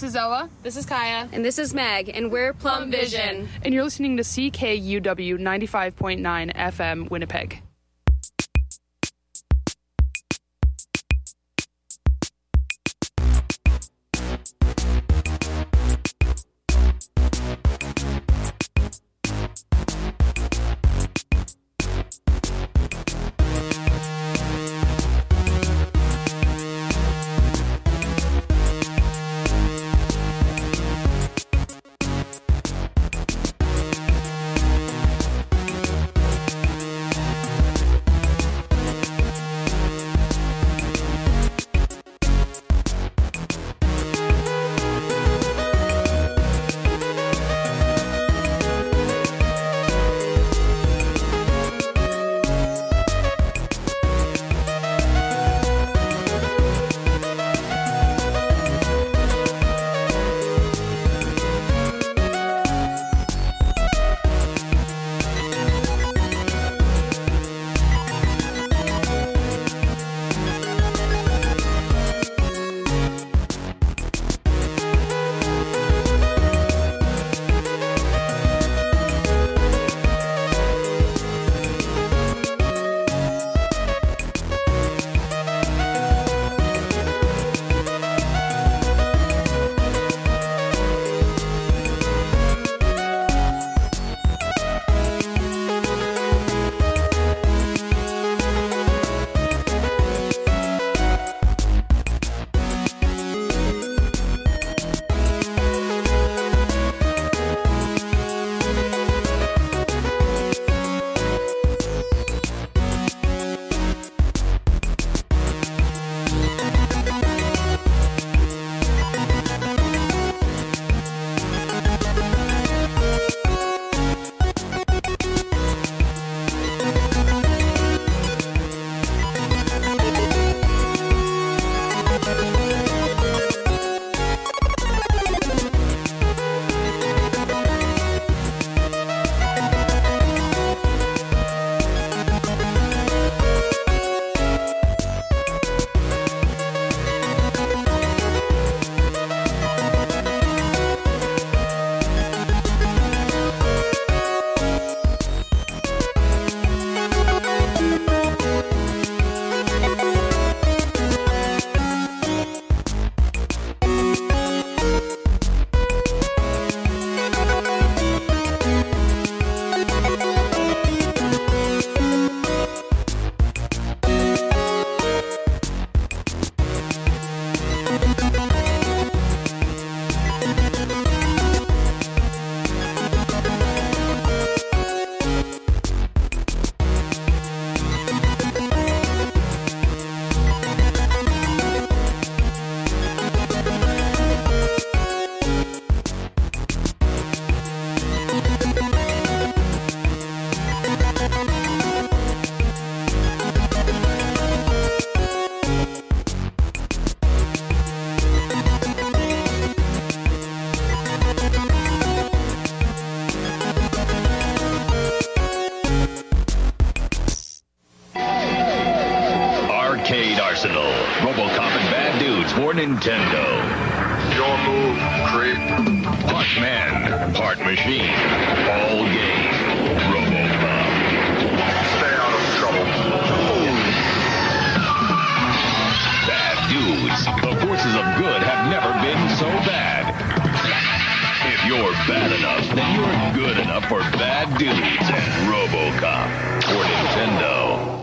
is Ella. This is Kaya. And this is Meg, and we're Plum Vision. And you're listening to CKUW 95.9 FM Winnipeg. Arsenal, RoboCop and Bad Dudes for Nintendo. Your move, creep. Part man, part machine, all game. RoboCop. Stay out of trouble. Bad Dudes. The forces of good have never been so bad. If you're bad enough, then you're good enough for Bad Dudes and RoboCop for Nintendo.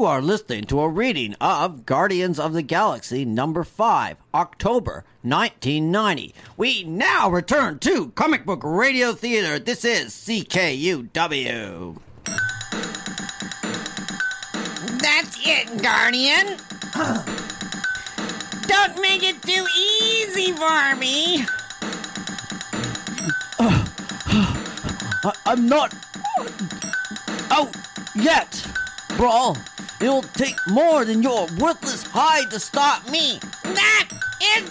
You are listening to a reading of Guardians of the Galaxy number 5, October 1990. We now return to Comic Book Radio Theater. This is CKUW. That's it, Guardian. Don't make it too easy for me. I'm not out yet, Brawl. It'll take more than your worthless hide to stop me. That is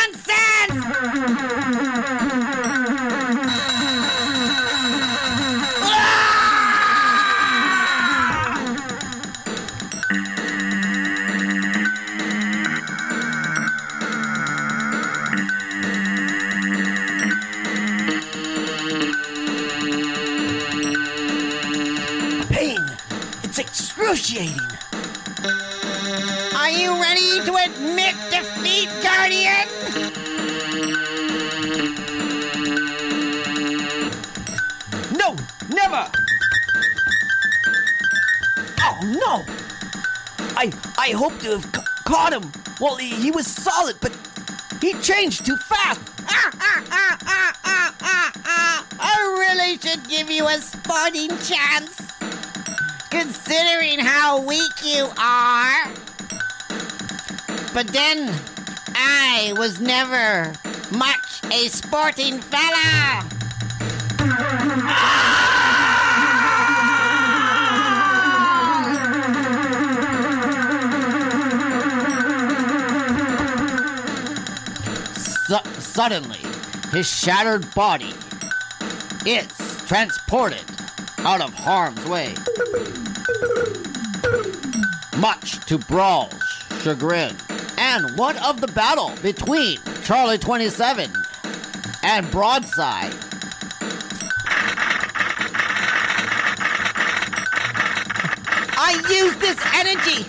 Excruciating. Are you ready to admit defeat, Guardian? No, never. Oh, no. I hope to have caught him. Well, he was solid, but he changed too fast. I really should give you a sporting chance, considering how weak you are. But then, I was never much a sporting fella. Suddenly, his shattered body is transported out of harm's way. Much to Brawl's chagrin. And what of the battle between Charlie 27 and Broadside? I use this energy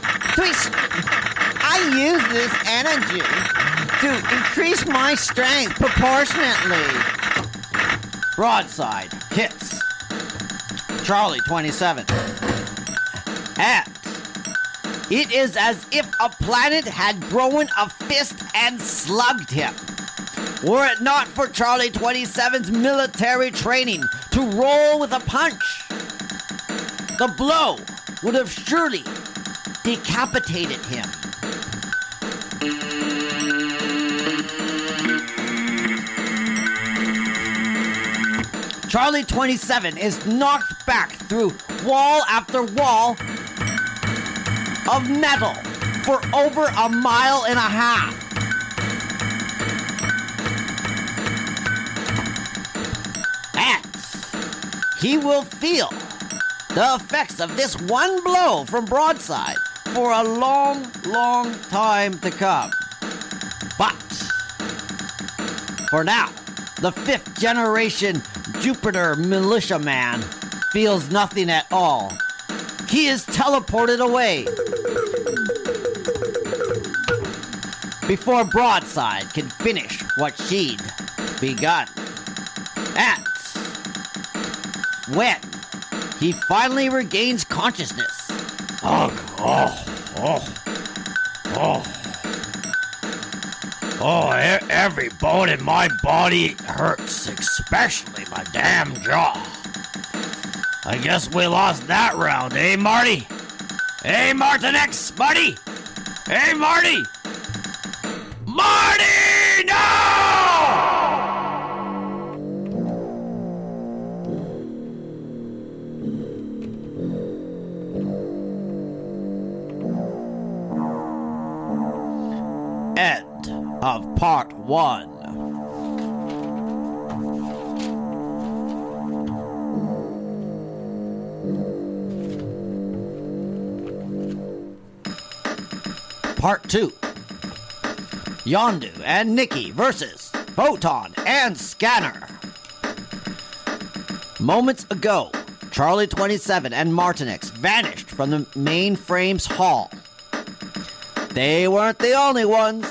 to increase my strength proportionately. Broadside hits Charlie 27. And it is as if a planet had grown a fist and slugged him. Were it not for Charlie 27's military training to roll with a punch, the blow would have surely decapitated him. Charlie 27 is knocked back through wall after wall of metal for over a mile and a half. And he will feel the effects of this one blow from Broadside for a long, long time to come. But for now, the 5th generation Jupiter militiaman feels nothing at all. He is teleported away before Broadside can finish what she'd begun. And when he finally regains consciousness, every bone in my body hurts, especially my damn jaw. I guess we lost that round, eh, Marty? Hey, Martinex, Marty! Hey, Marty! Marty, no! End of part 1. Part 2. Yondu and Nikki versus Photon and Scanner. Moments ago, Charlie 27 and Martinex vanished from the mainframe's hall. They weren't the only ones.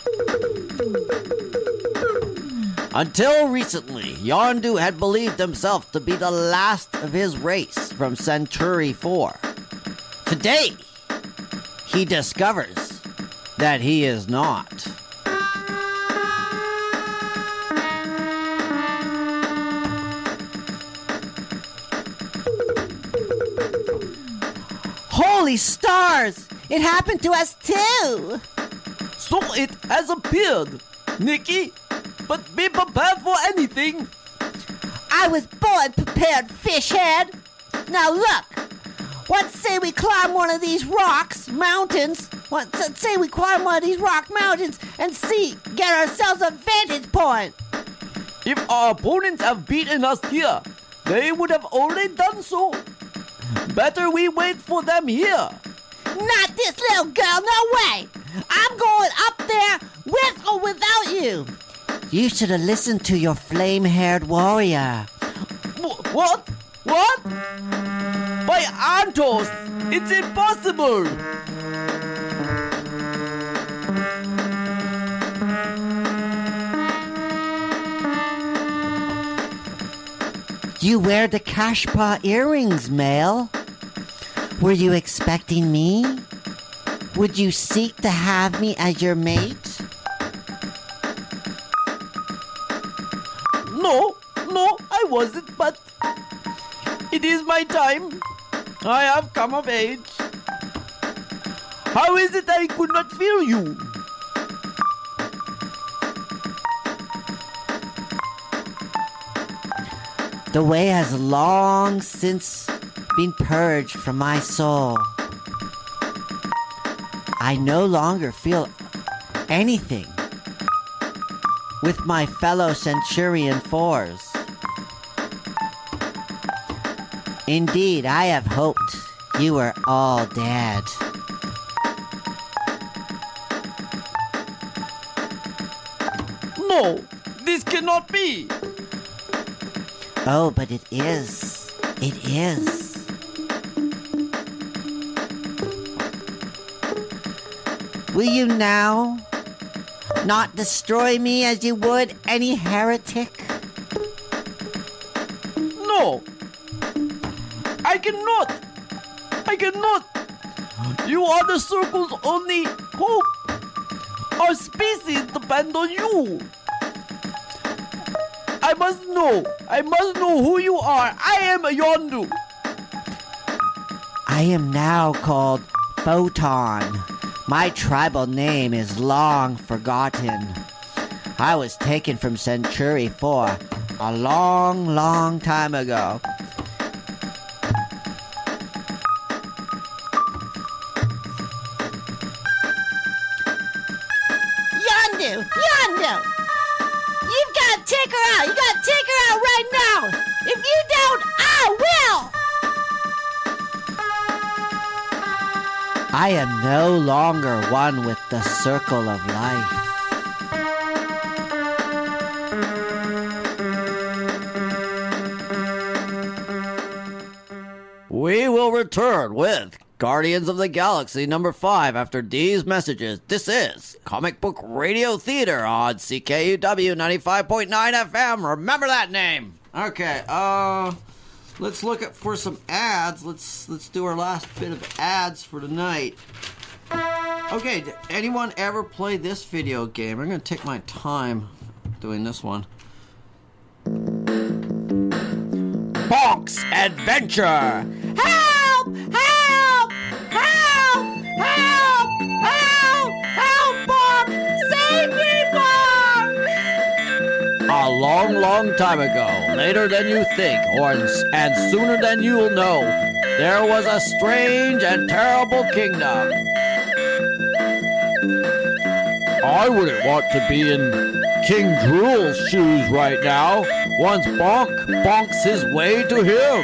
Until recently, Yondu had believed himself to be the last of his race from Centauri 4. Today, he discovers that he is not. Holy stars! It happened to us too! So it has appeared, Nikki. But be prepared for anything. I was born prepared, fishhead. Now look, what say we climb one of these mountains, and get ourselves a vantage point. If our opponents have beaten us here, they would have already done so. Better we wait for them here. Not this little girl, no way! I'm going up there with or without you. You should have listened to your flame-haired warrior. What? What? By Antos, it's impossible! You wear the Kashpa earrings, Mel. Were you expecting me? Would you seek to have me as your mate? No, I wasn't, but it is my time. I have come of age. How is it I could not feel you? The way has long since been purged from my soul. I no longer feel anything with my fellow Centurion 4s. Indeed, I have hoped you were all dead. No, this cannot be. Oh, but it is. It is. Will you now not destroy me as you would any heretic? No. I cannot. You are the Circle's only hope. Our species depend on you. I must know who you are. I am Yondu. I am now called Photon. My tribal name is long forgotten. I was taken from Century 4 a long, long time ago. Yondu! You've got to take her out! You got to take her out right now! If you don't, I will! I am no longer one with the circle of life. We will return with Guardians of the Galaxy number 5 after these messages. This is Comic Book Radio Theater on CKUW 95.9 FM. Remember that name. Okay, let's look for some ads. Let's do our last bit of ads for tonight. Okay, did anyone ever play this video game? I'm going to take my time doing this one. Bonk's Adventure! Help! Help! Help! Help! Help! Help, Bonk! Save me, Bonk! A long, long time ago, later than you think, and sooner than you'll know, there was a strange and terrible kingdom. I wouldn't want to be in King Drool's shoes right now, once Bonk bonks his way to him.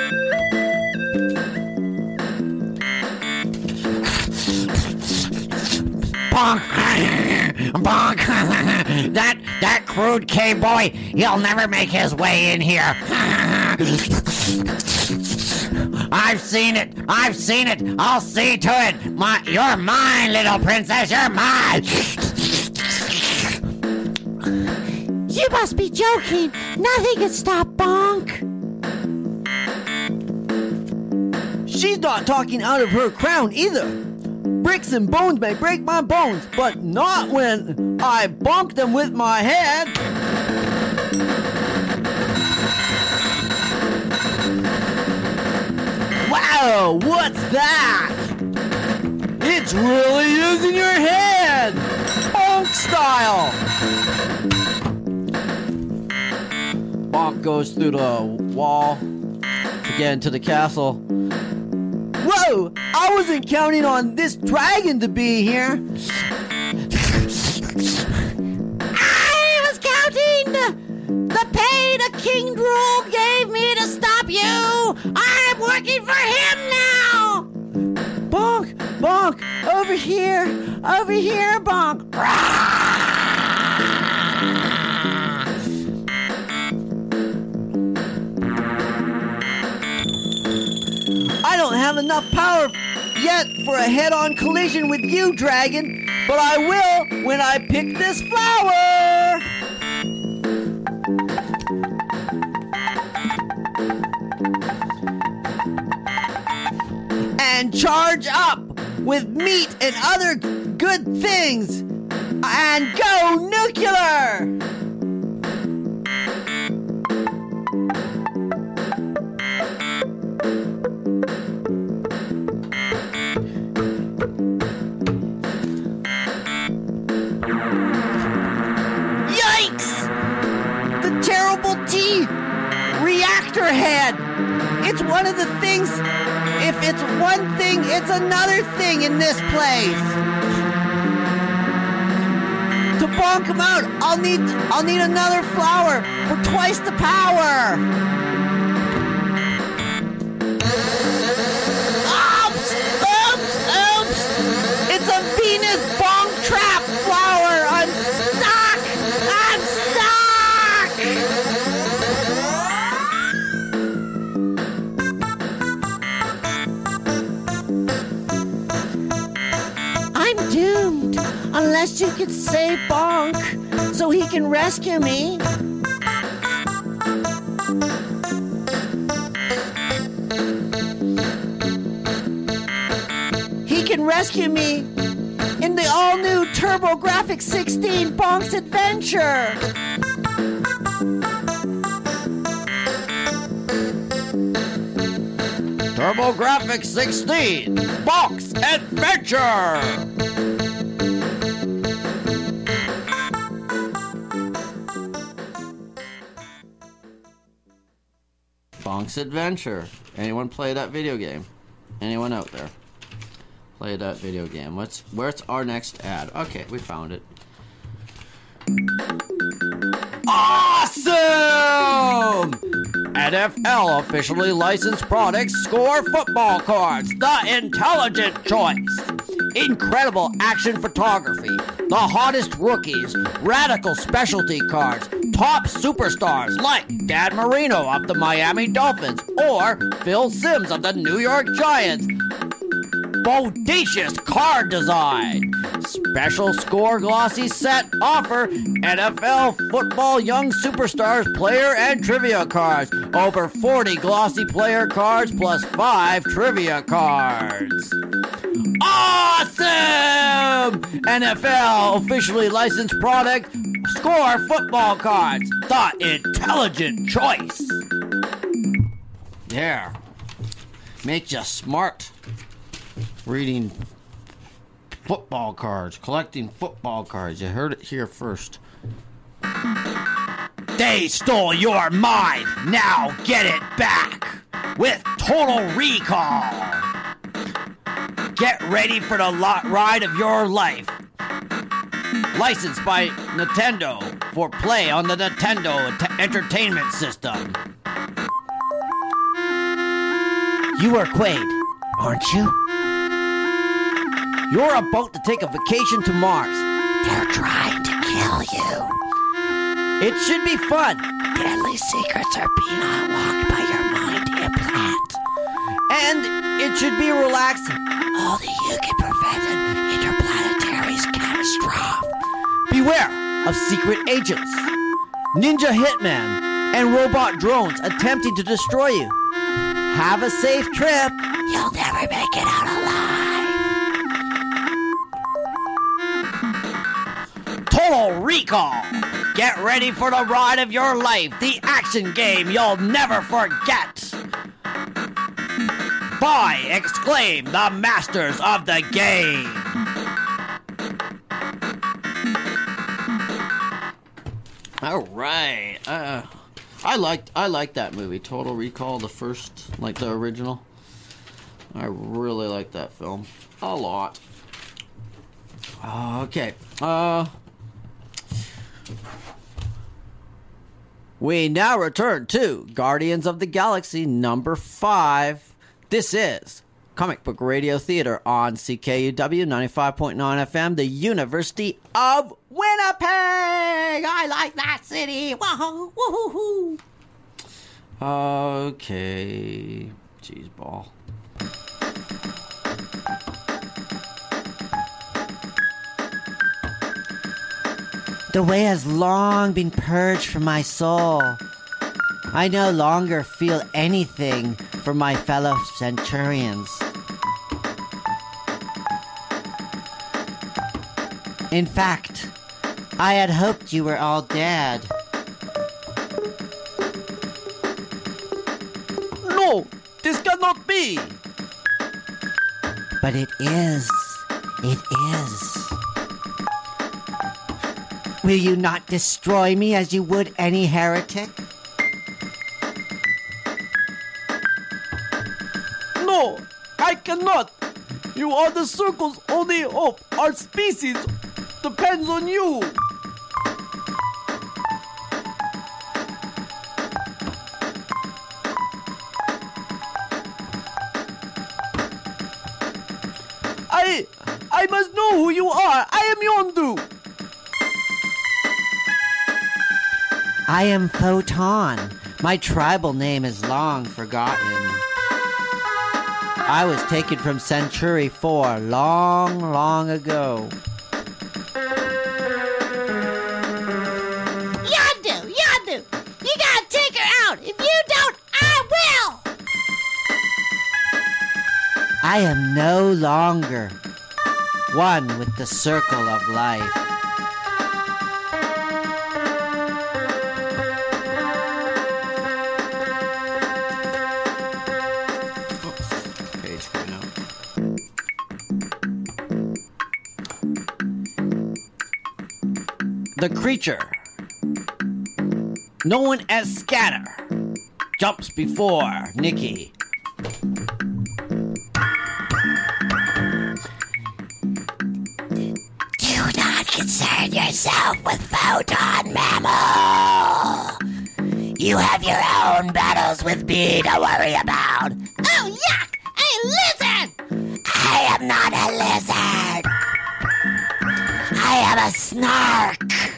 Bonk! Bonk! That crude K-boy, he'll never make his way in here. I've seen it. I'll see to it. You're mine, little princess. You're mine. You must be joking. Nothing can stop Bonk. She's not talking out of her crown either. Bricks and bones may break my bones, but not when I bonk them with my head. Wow, what's that? It's really using your head! Bonk style! Bonk goes through the wall to get into the castle. Whoa! I wasn't counting on this dragon to be here. I was counting the pay the King Drool gave me to stop you. I'm working for him now. Bonk! Bonk! Over here! Over here, Bonk! I don't have enough power yet for a head-on collision with you, dragon, but I will when I pick this flower! And charge up with meat and other good things! And go nuclear! Reactor head! It's one of the things. If it's one thing, it's another thing in this place. To bonk him out, I'll need another flower for twice the power. Oops! Oops! Oops! It's a Venus bonk trap flower. I'm stuck! I'm stuck! I'm doomed unless you can save Bonk so he can rescue me. He can rescue me in the all-new TurboGrafx 16 Bonk's Adventure. TurboGrafx 16 Bonk's Adventure! Bonk's Adventure. Anyone play that video game? Anyone out there? Play that video game. Where's our next ad? Okay, we found it. Awesome! NFL officially licensed products Score football cards, the intelligent choice. Incredible action photography, the hottest rookies, radical specialty cards, top superstars like Dan Marino of the Miami Dolphins or Phil Simms of the New York Giants. Bodacious card design. Special Score glossy set offer. NFL football young superstars player and trivia cards. Over 40 glossy player cards plus 5 trivia cards. Awesome! NFL officially licensed product. Score football cards. The intelligent choice. There. Make you smart. Reading football cards, collecting football cards. You heard it here first. They stole your mind. Now get it back with Total Recall. Get ready for the ride of your life. Licensed by Nintendo for play on the Nintendo Entertainment System. You are Quaid, aren't you? You're about to take a vacation to Mars. They're trying to kill you. It should be fun. Deadly secrets are being unlocked by your mind implant. And it should be relaxing. Only you can prevent an interplanetary catastrophe. Beware of secret agents, ninja hitmen, and robot drones attempting to destroy you. Have a safe trip. You'll never make it out alive. Recall. Get ready for the ride of your life, the action game you'll never forget. By Exclaim, the masters of the game. All right. I liked that movie, Total Recall, the first, like the original. I really like that film a lot. Okay. We now return to Guardians of the Galaxy number 5. This is Comic Book Radio Theater on CKUW 95.9 FM, the University of Winnipeg. I like that city. Woohoo, woohoo. Okay. Cheese ball. The way has long been purged from my soul. I no longer feel anything for my fellow Centurions. In fact, I had hoped you were all dead. No, this cannot be. But it is. It is. Will you not destroy me as you would any heretic? No, I cannot. You are the Circle's only hope. Our species depends on you. I must know who you are. I am Yondu. I am Photon. My tribal name is long forgotten. I was taken from Century 4 long, long ago. Yondu! You gotta take her out! If you don't, I will! I am no longer one with the circle of life. The creature, known as Scatter, jumps before Nikki. Do not concern yourself with Photon, mammal. You have your own battles with me to worry about. Oh, yuck! A lizard! I am not a lizard. I am a snark.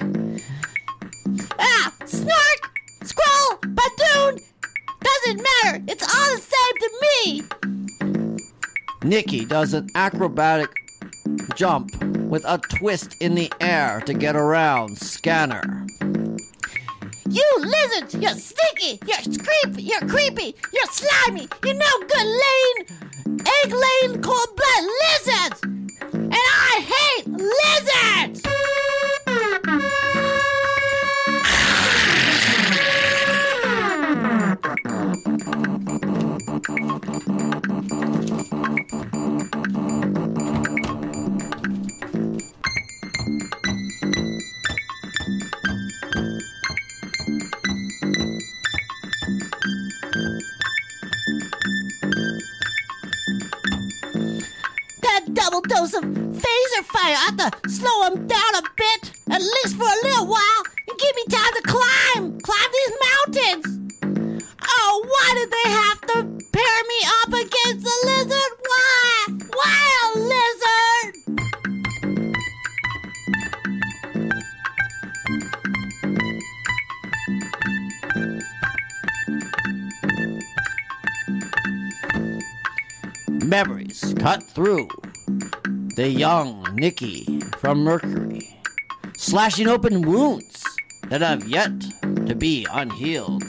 Snark, Skrull, Badoon, doesn't matter. It's all the same to me. Nikki does an acrobatic jump with a twist in the air to get around Scanner. You lizards, you're sneaky, you're creepy, you're slimy, you're no good egg-laying cold-blood lizards. And I hate lizards! That double dose of phaser fire ought to slow him down a bit, at least for a little while, and give me time to climb these mountains. Oh, why did they have to pair me up against the lizard? Why? Why a lizard? Memories cut through the young Nikki from Mercury, slashing open wounds that have yet to be unhealed.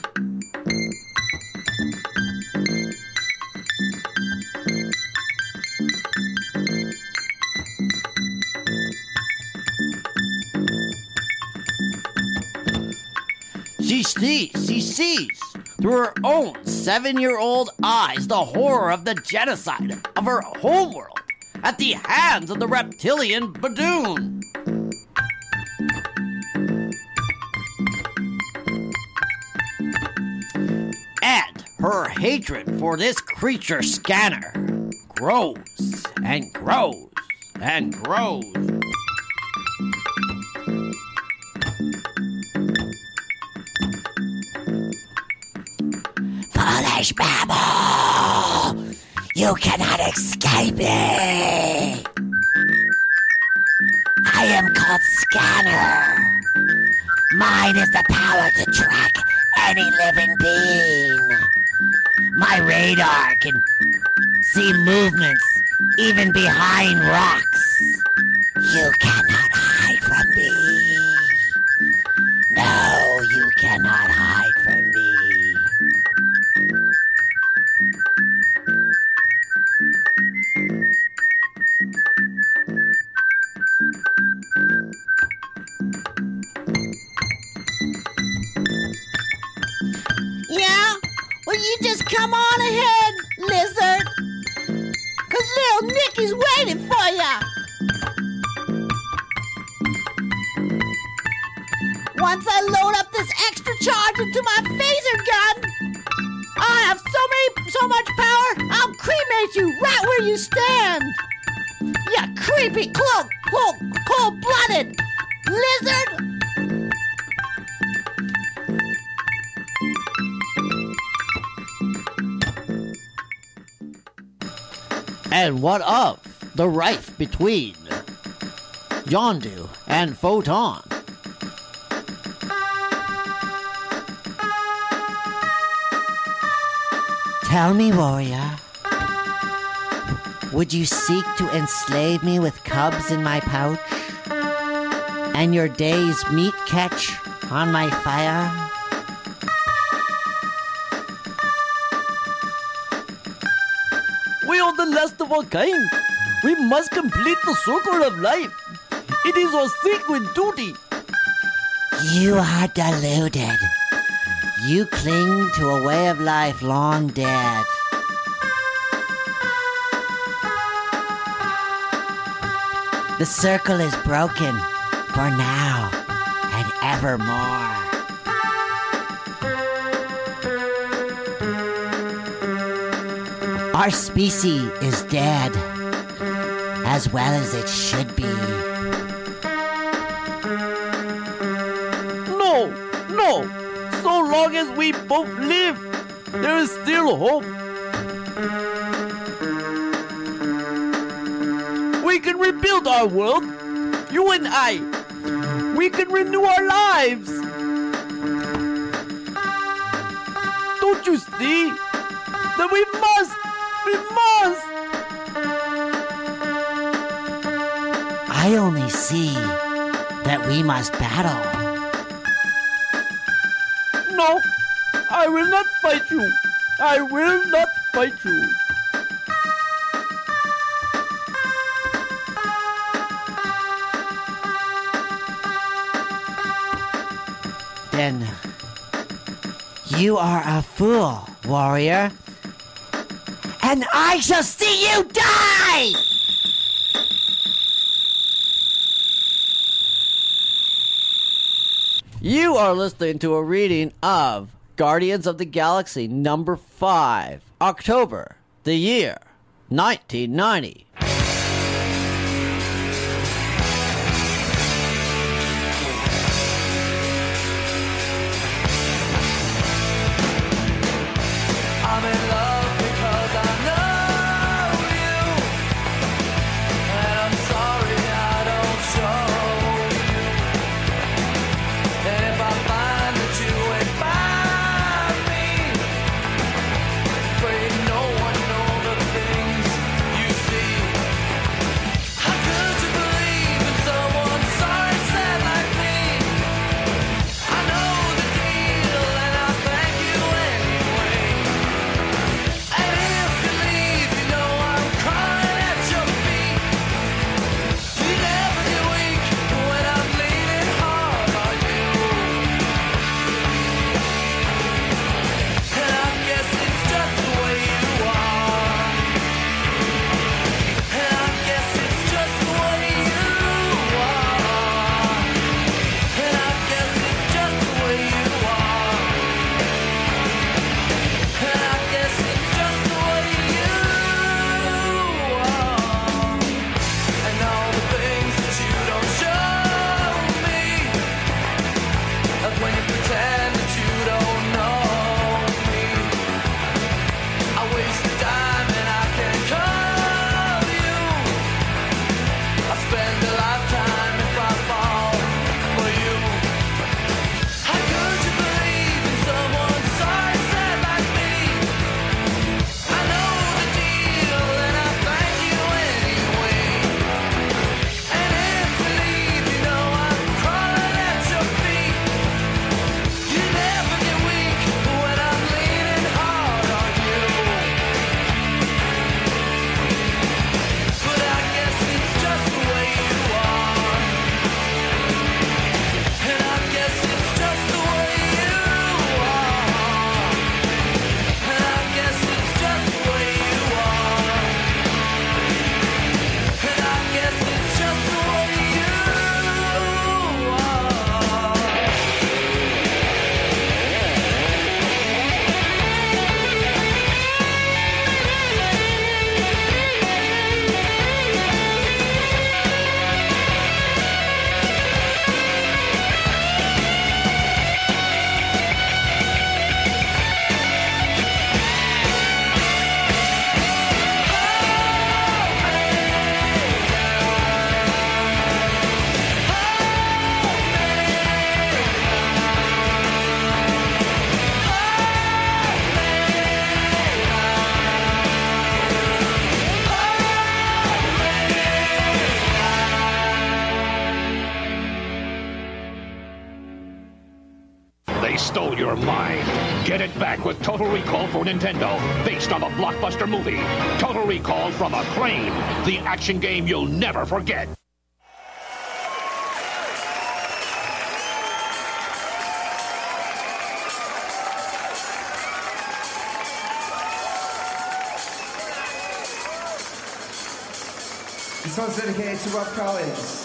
She sees through her own 7-year-old eyes the horror of the genocide of her homeworld at the hands of the reptilian Badoon. And her hatred for this creature Scanner grows and grows and grows. Foolish mammal! You cannot escape me! I am called Scanner. Mine is the power to track any living being. My radar can see movements even behind rocks. You cannot hide from me. No, you cannot hide from me. Yeah? Well, you just come on ahead, lizard. 'Cause little Nicky's waiting for ya. Once I load up this extra charge into my phaser gun, I'll have so much power, I'll cremate you right where you stand. Ya creepy, cold-blooded lizard. And what of the rift between Yondu and Photon? Tell me, warrior, would you seek to enslave me with cubs in my pouch? And your day's meat catch on my fire? We are the last of our kind. We must complete the circle of life. It is our sacred duty. You are deluded. You cling to a way of life long dead. The circle is broken for now and evermore. Our species is dead, as well as it should be. No. So long as we both live, there is still hope. We can rebuild our world. You and I. We can renew our lives. Don't you see that we must? I only see that we must battle. No, I will not fight you. I will not fight you. Then you are a fool, warrior. And I shall see you die! You are listening to a reading of Guardians of the Galaxy number 5, October, the year 1990. I'm in love because I know you, and I'm sorry I don't show you. And if I find that you ain't by me, pray no one know the things you see. They stole your mind. Get it back with Total Recall for Nintendo, based on the blockbuster movie. Total Recall from Acclaim, the action game you'll never forget. This one's dedicated to Rob Collins.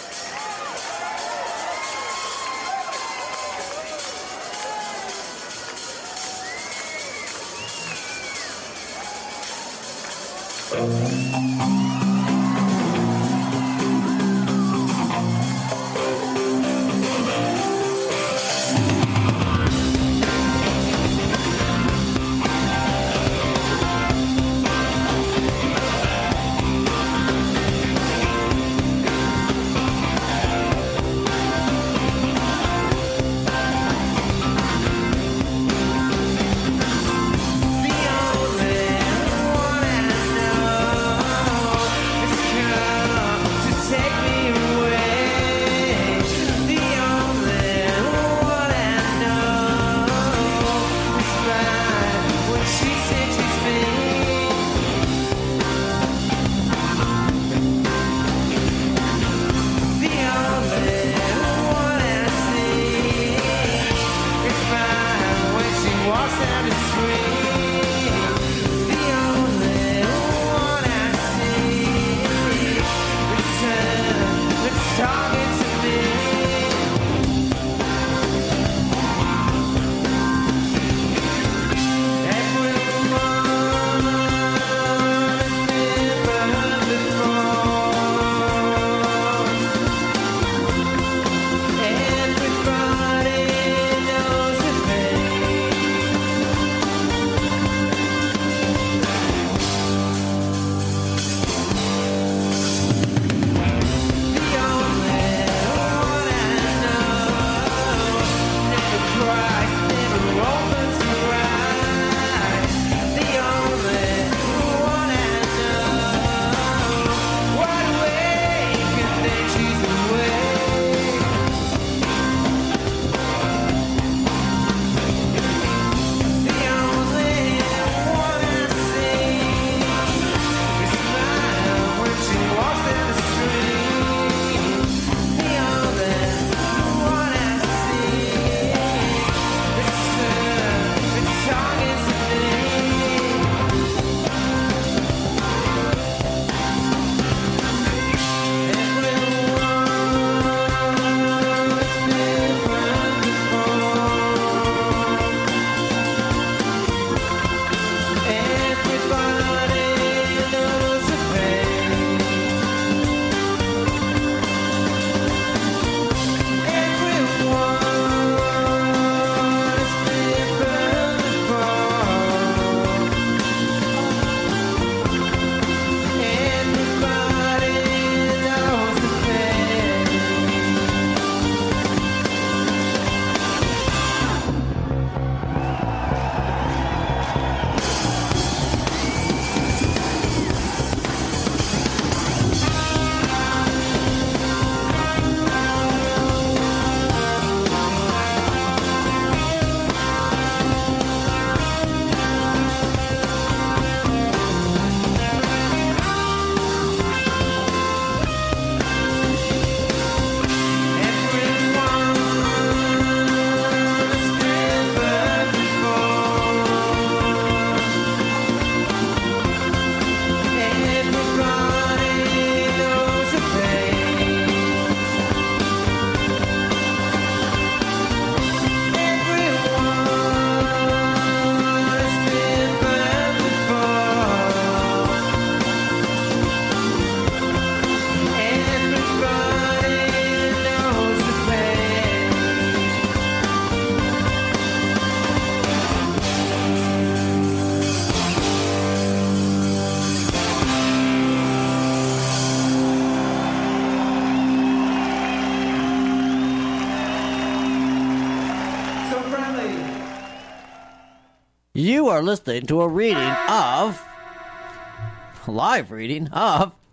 You are listening to a live reading of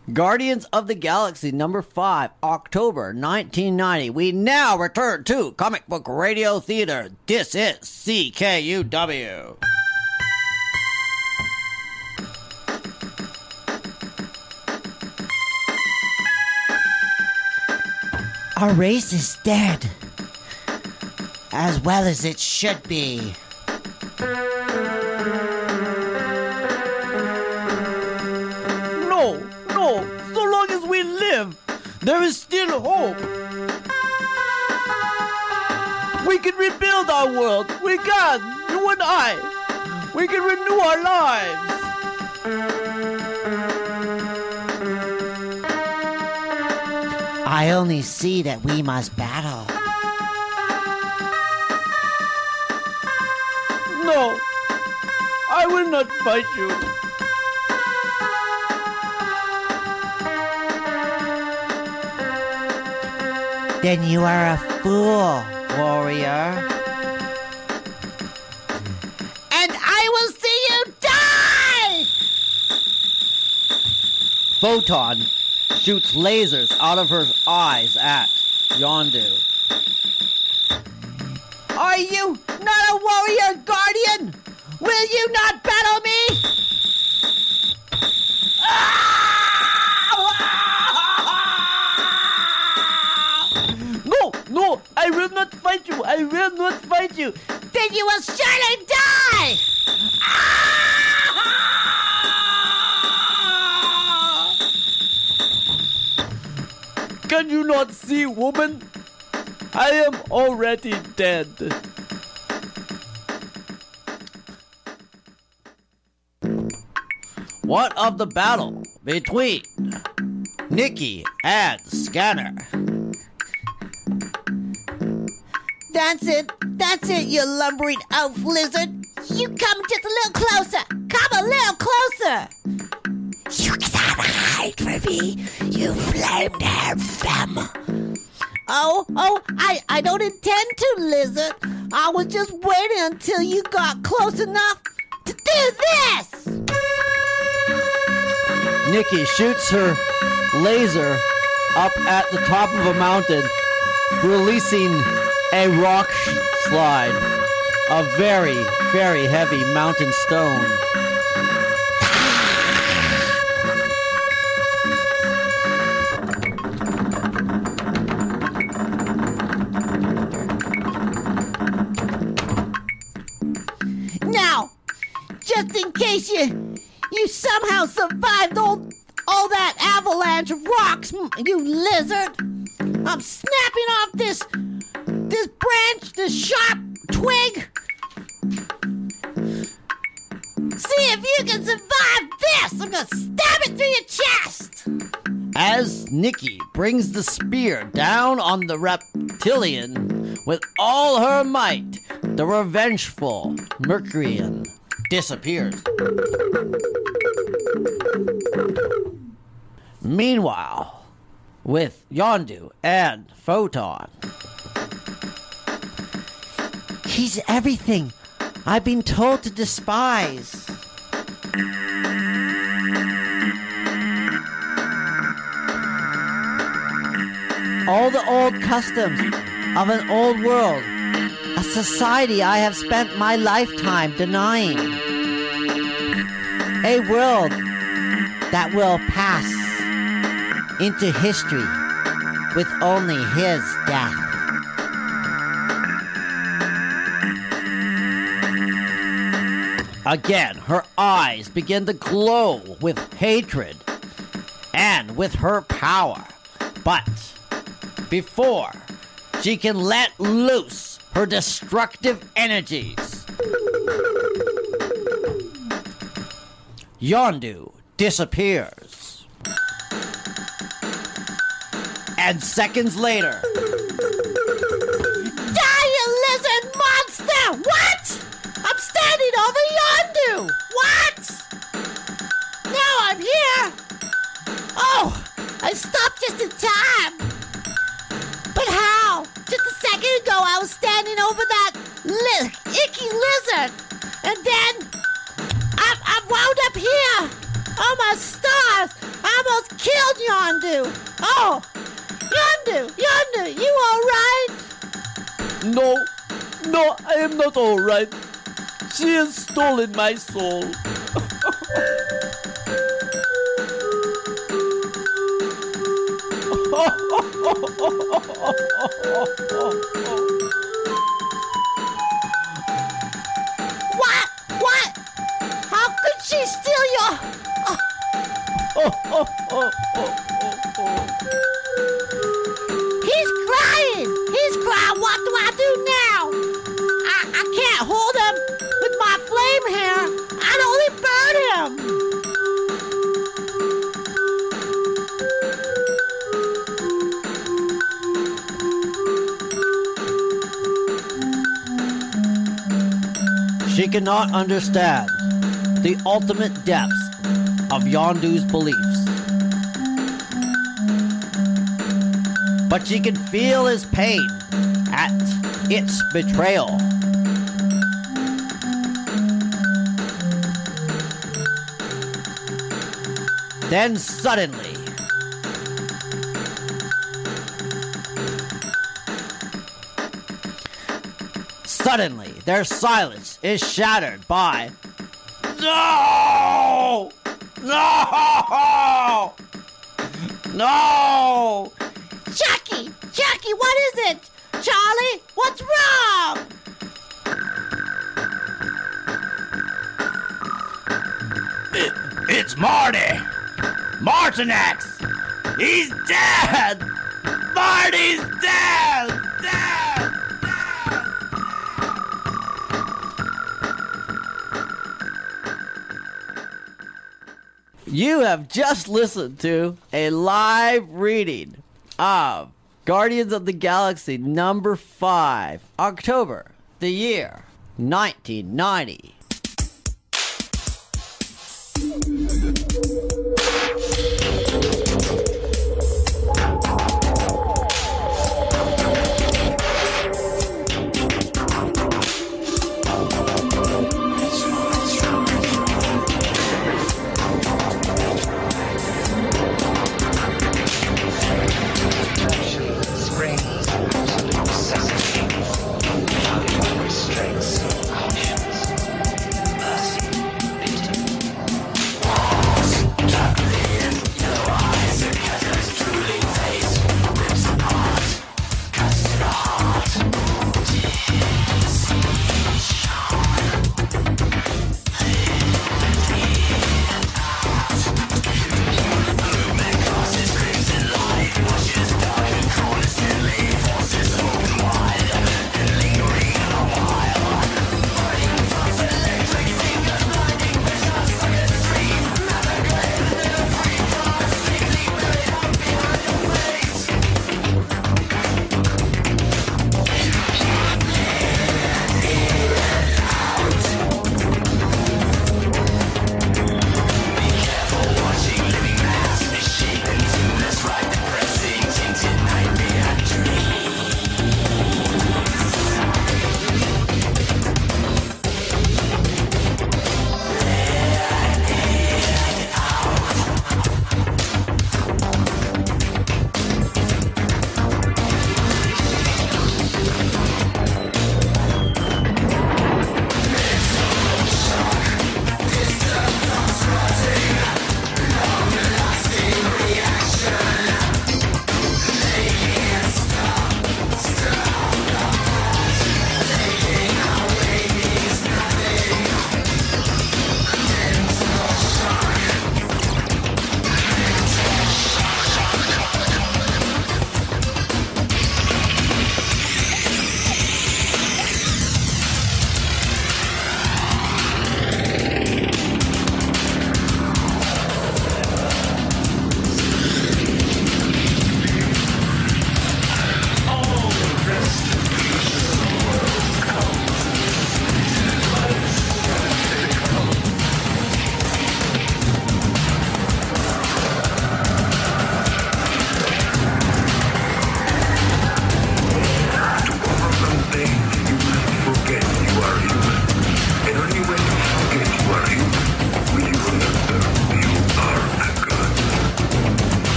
Guardians of the Galaxy number 5, October 1990. We now return to Comic Book Radio Theater. This is CKUW. Our race is dead. As well as it should be. No, so long as we live, there is still hope. We can rebuild our world. We can, you and I. We can renew our lives. I only see that we must battle. No, I will not fight you. Then you are a fool, warrior. And I will see you die! Photon shoots lasers out of her eyes at Yondu. Are you not a warrior, Guardian? Will you not battle me? No, I will not fight you. I will not fight you. Then you will surely die! Can you not see, woman? I am already dead. What of the battle between Nikki and Scanner? That's it, you lumbering elf lizard. You come just a little closer. Come a little closer. You cannot hide from me, you flame-haired femme. Oh, I don't intend to, lizard. I was just waiting until you got close enough to do this. Nikki shoots her laser up at the top of a mountain, releasing a rock slide, a very, very heavy mountain stone. Now, just in case you somehow survived all that avalanche of rocks, you lizard, I'm snapping off this branch, this sharp twig. See if you can survive this. I'm gonna stab it through your chest. As Nikki brings the spear down on the reptilian with all her might, the revengeful Mercurian disappears. Meanwhile, with Yondu and Photon. He's everything I've been told to despise. All the old customs of an old world, a society I have spent my lifetime denying. A world that will pass into history with only his death. Again, her eyes begin to glow with hatred and with her power. But before she can let loose her destructive energies, Yondu disappears. And seconds later, Die, you lizard monster! What? I'm standing over Yondu! What? Now I'm here! Oh, I stopped just in time! But how? Just a second ago I was standing over that icky lizard! And then I wound up here! Oh my stars! I almost killed Yondu. Oh, Yondu, you all right? No, I am not all right. She has stolen my soul. What? How could she steal your... He's crying. What do I do now? I can't hold him with my flame hair. I'd only burn him. She cannot understand the ultimate depths of Yondu's beliefs. But she can feel his pain at its betrayal. Then suddenly, their silence is shattered by... No! No! No! Chucky, what is it? Charlie, what's wrong? It's Marty! Martinex! He's dead! Marty's dead! You have just listened to a live reading of Guardians of the Galaxy number 5, October, the year 1990. Restraints, cautions.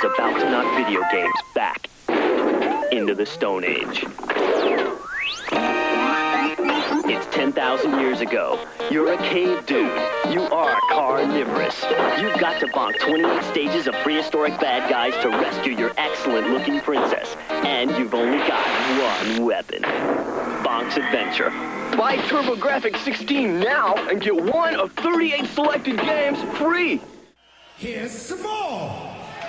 about to knock video games back into the Stone Age. It's 10,000 years ago. You're a cave dude. You are carnivorous. You've got to bonk 28 stages of prehistoric bad guys to rescue your excellent-looking princess. And you've only got one weapon. Bonk's Adventure. Buy TurboGrafx 16 now and get one of 38 selected games free. Here's some more.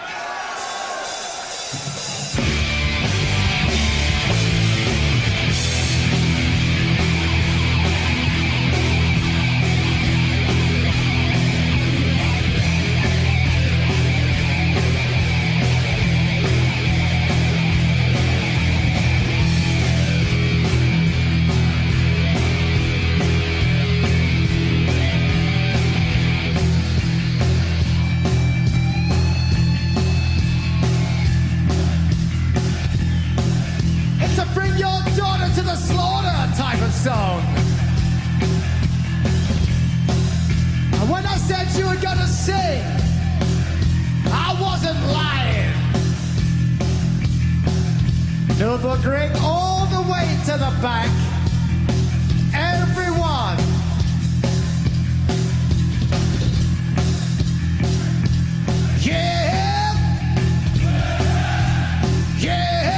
Song. And when I said you were gonna sing, I wasn't lying. Nürburgring all the way to the back. Everyone. Yeah. Yeah.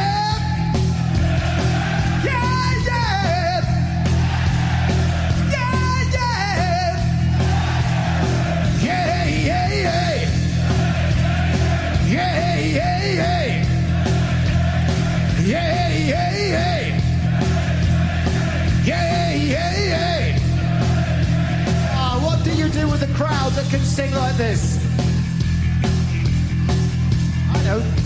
What do you do with a crowd that can sing like this? I know.